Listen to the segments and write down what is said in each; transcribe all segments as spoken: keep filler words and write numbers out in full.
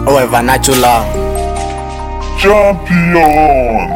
Owe Vanachula Champion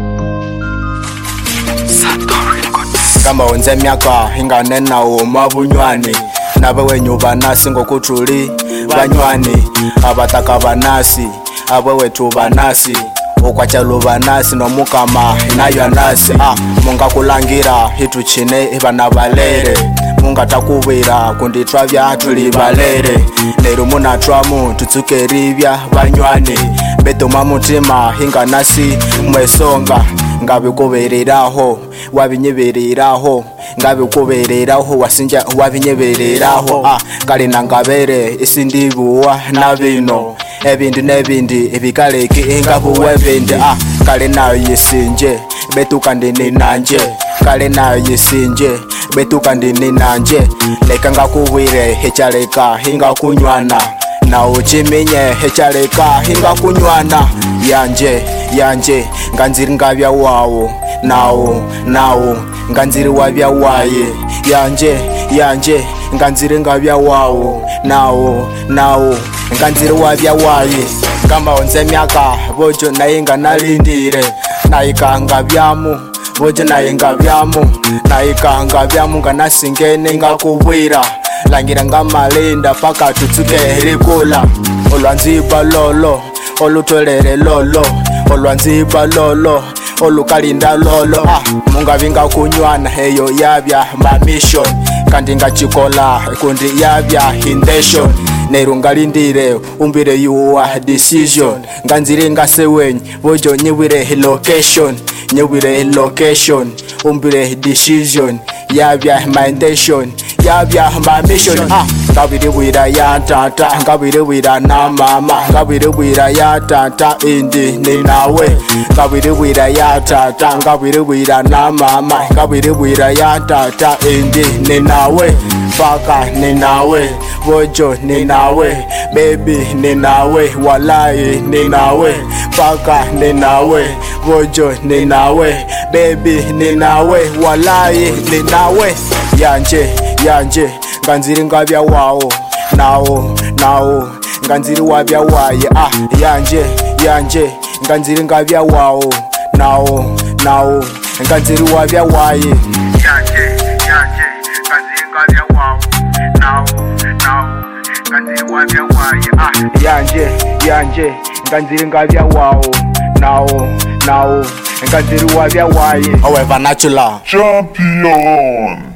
Kamba wenze miaka hinga nena uma bunywani Nabe wenyu banasi ngokutuli banywani Abataka banasi abe wetu banasi Ukwachalo banasi no mukama inayo anasi ah, Munga kulangira hitu chine ibana balere Munga takubira kunditwa vya tuli balere Neru muna tramu tutsuke rivya banywani Beto mamutima hinga nasi mwesonga Ngabe kubereraho wabinyebereraho Ngabe kubereraho wasinja wabinyebereraho ah, Kali nangabere isindibuwa nabino Ebindi nebindi ebikaleki ingabuwe bindi ah, Kali nayo yisinje betuka ndini nanje Kali nayo yisinje betuka ndini nanje Leka ngakubwire hechaleka hinga kunywana Na uchiminye hechaleka hinga kunywana Yanje, yanje, nganziri ngavya wawo Nawo, nawo, nganziri wavya waye Yanje, yanje, nganziri ngavya wawo Nawo, nawo, nganziri wavya waye Kamba onze miaka, bojo na inga nalindire Na ika ngavyamu, bojo na inga vyamu Na ika ngavyamu ngana singene nga kubwira Langira nga malinda paka tutsuke herikula Olwanziba lolo, olutolere lolo Olwanziba lolo, olukalinda lolo ah, Munga vinga kunywana heyo yabya ma mission Kandi nga chikola kundi yabya intention Neru ngalindire umbire yuwa decision Nganziri nga sewenyi bojo nyiwire location Nyiwire location umbire decision Yabya my intention Yabya my mission ah, Ngabire wira ya tata Ngabire wira na mama Ngabire wira ya tata indi ni nawe Ngabire wira ya tata Ngabire wira na mama Ngabire wira ya tata indi ni nawe Faka ni nawe Bojo ni nawe Baby ni nawe Walai ni nawe Faka ni nawe Bojo ni nawe Baby ni nawe Walai ni nawe Yanje, yanje Nganziri ngavya wawo Nawo, nawo Nganziri wavya waye ah, Yanje, yanje Nganziri ngavya wawo Nawo, nawo Nganziri wavya waye Yanje, yanje Nganziri ngavya wawo Nawo, nawo Nganziri wavya waye ah, Yanje, yanje Nganziri ngavya wawo Nawo, nawo Nganziri wavya waye Owe Vanachula Champion